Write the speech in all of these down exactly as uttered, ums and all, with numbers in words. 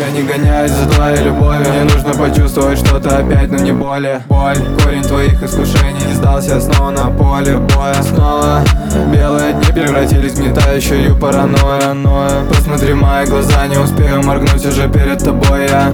Я не гоняюсь за твоей любовью, мне нужно почувствовать что-то опять, но не боли. Боль, корень твоих искушений, не сдался снова на поле боя. Снова белые дни превратились в метающую паранойю. Посмотри в мои глаза, не успею моргнуть, уже перед тобой я.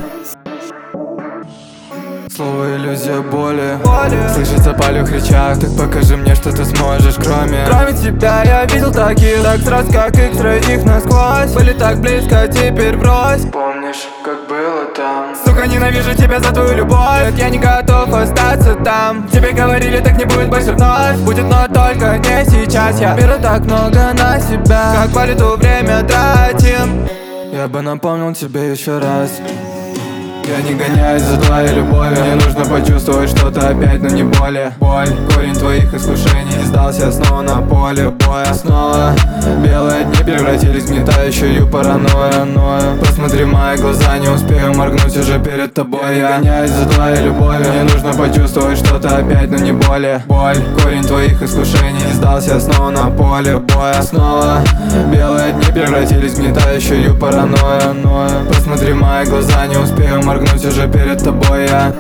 Слово иллюзия боли, боли. Слышится палю в речах, так покажи мне, что ты сможешь, кроме Кроме тебя я видел таких, так сразу как их троих насквозь. Были так близко, теперь брось. Помнишь, как было там? Сука, ненавижу тебя за твою любовь, я не готов остаться там. Тебе говорили, так не будет больше вновь. Будет, но только не сейчас. Я беру так много на себя, как по лету время тратим. Я бы напомнил тебе еще раз. Я не гоняюсь за твоей любовью, мне нужно почувствовать что-то опять, но не боли. Боль, корень твоих искушений, не сдался снова на поле боя. Снова белые дни превратились в метающую паранойю. Посмотри в мои глаза, не успею моргнуть, уже перед тобой я. Я не гоняюсь за твоей любовью, мне нужно почувствовать что-то опять, но не боли. Боль, корень твоих искушений, не сдался снова на поле боя. Снова белые дни превратились в метающую паранойю. Посмотри в мои глаза, не успею моргнуть, уже перед тобой я.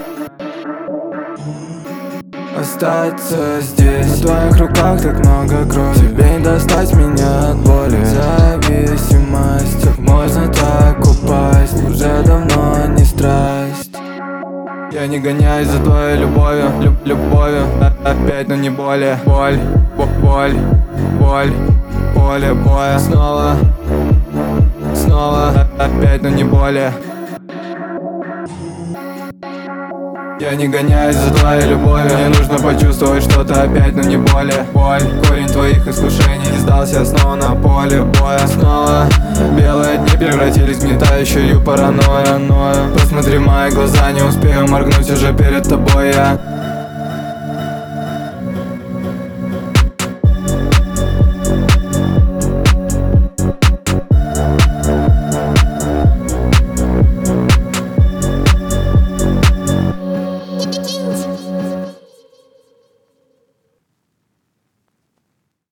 Остаться здесь, в твоих руках так много крови. Тебе не достать меня от боли. Зависимость, как можно так упасть? Уже давно не страсть. Я не гоняюсь за твоей любовью, люб любовью опять, но не боли. Боль, боль, боль, поле боя. Снова, снова опять, но не боли. Я не гоняюсь за твоей любовью, мне нужно почувствовать что-то опять, но не боли. Боль, корень твоих искушений, не сдался снова на поле боя. Снова белые дни превратились в метающую паранойю. Посмотри в мои глаза, не успею моргнуть, уже перед тобой я.